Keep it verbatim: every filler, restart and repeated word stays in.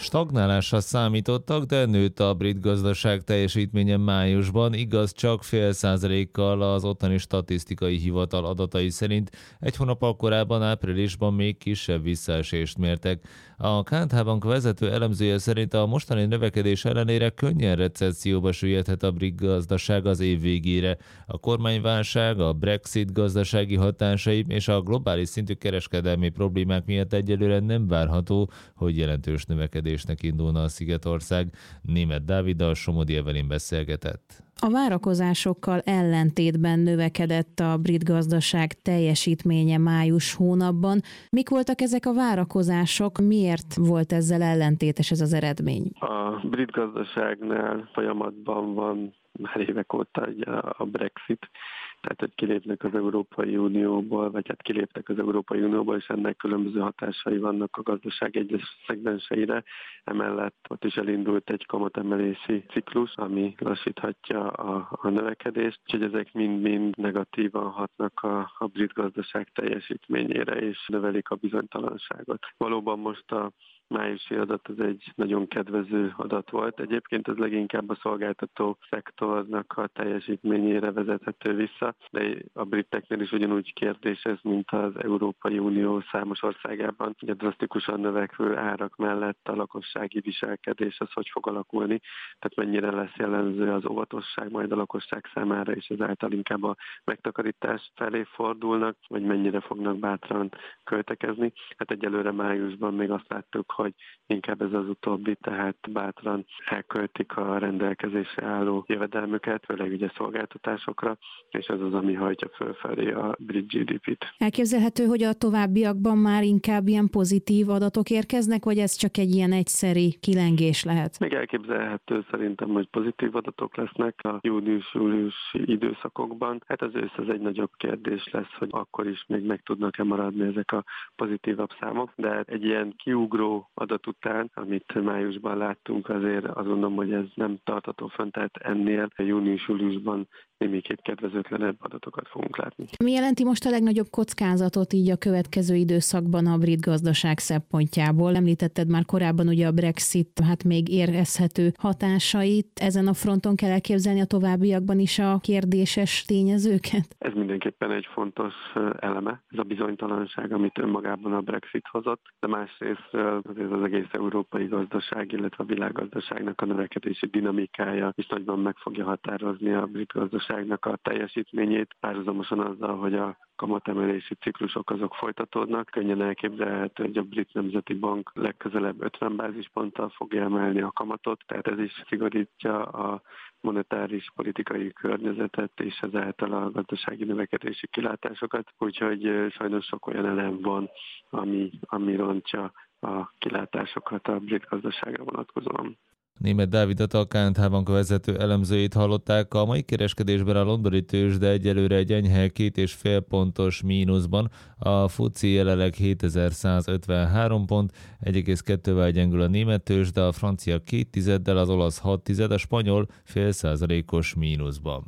Stagnálásra számítottak, de nőtt a brit gazdaság teljesítménye májusban, igaz csak fél százalékkal az ottani statisztikai hivatal adatai szerint. Egy hónappal korábban, áprilisban még kisebb visszaesést mértek. A ká en há Bank vezető elemzője szerint a mostani növekedés ellenére könnyen recesszióba süllyedhet a brit gazdaság az év végére. A kormányválság, a Brexit gazdasági hatásai és a globális szintű kereskedelmi problémák miatt egyelőre nem várható, hogy jelentős növekedésnek indulna a Szigetország. Németh Dáviddal Somodi Evelyn beszélgetett. A várakozásokkal ellentétben növekedett a brit gazdaság teljesítménye május hónapban. Mik voltak ezek a várakozások? Miért volt ezzel ellentétes ez az eredmény? A brit gazdaságnál folyamatban van már évek óta a Brexit, tehát hogy kilépnek az Európai Unióból, vagy hát kiléptek az Európai Unióból, és ennek különböző hatásai vannak a gazdaság egyes szegmenseire. Emellett ott is elindult egy kamatemelési ciklus, ami lassíthatja a, a növekedést, úgyhogy ezek mind-mind negatívan hatnak a, a brit gazdaság teljesítményére, és növelik a bizonytalanságot. Valóban most a májusi adat az egy nagyon kedvező adat volt. Egyébként ez leginkább a szolgáltató szektornak a teljesítményére vezethető vissza, de a briteknél is ugyanúgy kérdés ez, mint az Európai Unió számos országában. Ugye drasztikusan növekvő árak mellett a lakossági viselkedés az hogy fog alakulni, tehát mennyire lesz jellemző az óvatosság majd a lakosság számára, és ezáltal inkább a megtakarítás felé fordulnak, vagy mennyire fognak bátran költekezni. Hát egyelőre májusban még azt láttuk, hogy inkább ez az utóbbi, tehát bátran elköltik a rendelkezésre álló jövedelmüket, főleg ugye szolgáltatásokra, és ez az, ami hajtja fölfelé a brit gé dé pét. Elképzelhető, hogy a továbbiakban már inkább ilyen pozitív adatok érkeznek, vagy ez csak egy ilyen egyszeri kilengés lehet? Még elképzelhető szerintem, hogy pozitív adatok lesznek a június-júliusi időszakokban. Hát az ősz az egy nagyobb kérdés lesz, hogy akkor is még meg tudnak-e maradni ezek a pozitívabb számok, de egy ilyen kiugró adat után, amit májusban láttunk, azért azt gondolom, hogy ez nem tartható fönn, tehát ennél június-júliusban némiképp kedvezőtlenebb adatokat fogunk látni. Mi jelenti most a legnagyobb kockázatot így a következő időszakban a brit gazdaság szempontjából? Említetted már korábban ugye a Brexit, hát még érezhető hatásait. Ezen a fronton kell elképzelni a továbbiakban is a kérdéses tényezőket? Ez mindenképpen egy fontos eleme, ez a bizonytalanság, amit önmagában a Brexit hozott, de másrészt azért az egész európai gazdaság, illetve a világgazdaságnak a növekedési dinamikája is nagyban meg fogja határozni a brit gazdaságnak a teljesítményét, párhuzamosan azzal, hogy a kamatemelési ciklusok azok folytatódnak. Könnyen elképzelhető, hogy a Brit Nemzeti Bank legközelebb ötven bázisponttal fogja emelni a kamatot, tehát ez is szigorítja a monetáris politikai környezetet, és ezáltal a gazdasági növekedési kilátásokat. Úgyhogy sajnos sok olyan elem van, ami, ami rontja a kilátásokat a brit gazdaságra vonatkozóan. Németh Dávidot, a ká en há Bank vezető elemzőjét hallották. A mai kereskedésben a londoni tőzsde egyelőre egy enyhe két és fél pontos mínuszban, a fuci jelenleg hétezer-százötvenhárom pont, egy egész kettővel gyengül a német tőzsde, a francia két tizeddel, az olasz hat tized, a spanyol fél százalékos mínuszban.